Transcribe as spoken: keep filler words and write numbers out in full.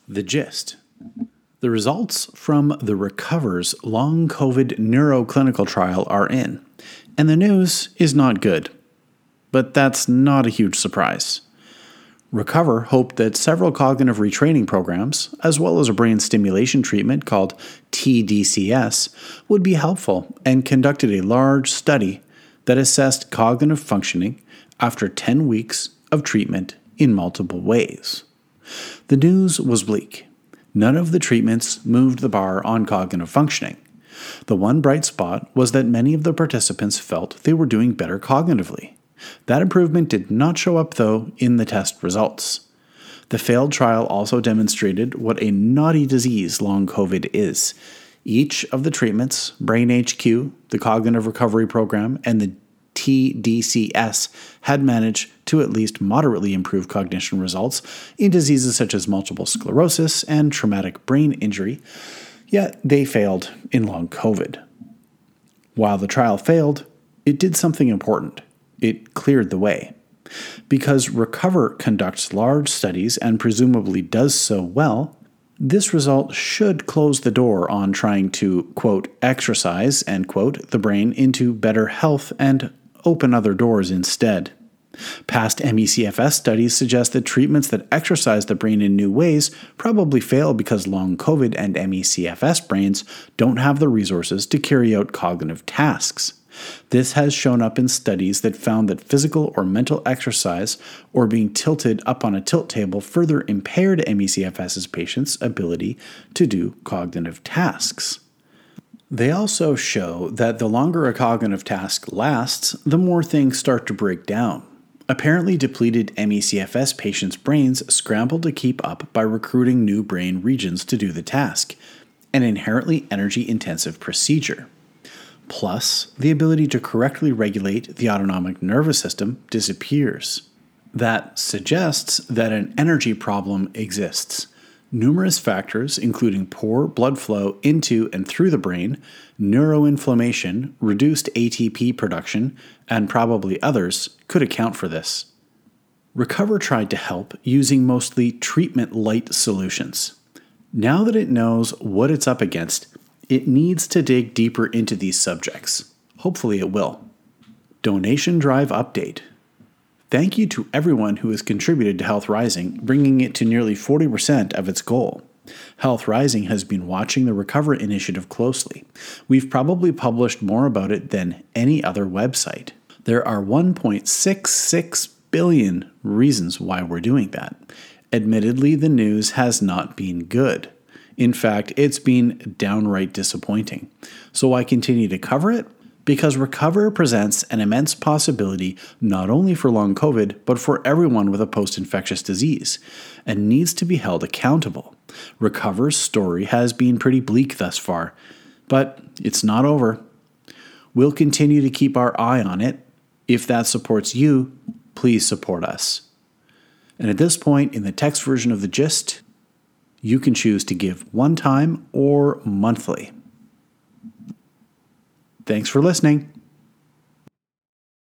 The gist. The results from the RECOVER's long COVID neuroclinical trial are in, and the news is not good. But that's not a huge surprise. RECOVER hoped that several cognitive retraining programs, as well as a brain stimulation treatment called T D C S, would be helpful and conducted a large study that assessed cognitive functioning after ten weeks of treatment in multiple ways. The news was bleak. None of the treatments moved the bar on cognitive functioning. The one bright spot was that many of the participants felt they were doing better cognitively. That improvement did not show up, though, in the test results. The failed trial also demonstrated what a naughty disease long COVID is. Each of the treatments, Brain H Q, the Cognitive Recovery Program, and the T D C S, had managed to at least moderately improve cognition results in diseases such as multiple sclerosis and traumatic brain injury, yet they failed in long COVID. While the trial failed, it did something important. It cleared the way. Because RECOVER conducts large studies and presumably does so well, this result should close the door on trying to, quote, exercise, end quote, the brain into better health and open other doors instead. Past M E C F S studies suggest that treatments that exercise the brain in new ways probably fail because long COVID and M E C F S brains don't have the resources to carry out cognitive tasks. This has shown up in studies that found that physical or mental exercise or being tilted up on a tilt table further impaired M E C F S's patients' ability to do cognitive tasks. They also show that the longer a cognitive task lasts, the more things start to break down. Apparently depleted M E C F S patients' brains scramble to keep up by recruiting new brain regions to do the task, an inherently energy-intensive procedure. Plus, the ability to correctly regulate the autonomic nervous system disappears. That suggests that an energy problem exists. Numerous factors, including poor blood flow into and through the brain, neuroinflammation, reduced A T P production, and probably others, could account for this. RECOVER tried to help using mostly treatment-light solutions. Now that it knows what it's up against, it needs to dig deeper into these subjects. Hopefully it will. Donation drive update. Thank you to everyone who has contributed to Health Rising, bringing it to nearly forty percent of its goal. Health Rising has been watching the RECOVER initiative closely. We've probably published more about it than any other website. There are one point six six billion reasons why we're doing that. Admittedly, the news has not been good. In fact, it's been downright disappointing. So why continue to cover it? Because RECOVER presents an immense possibility not only for long COVID, but for everyone with a post-infectious disease, and needs to be held accountable. RECOVER's story has been pretty bleak thus far, but it's not over. We'll continue to keep our eye on it. If that supports you, please support us. And at this point in the text version of the gist, you can choose to give one time or monthly. Thanks for listening.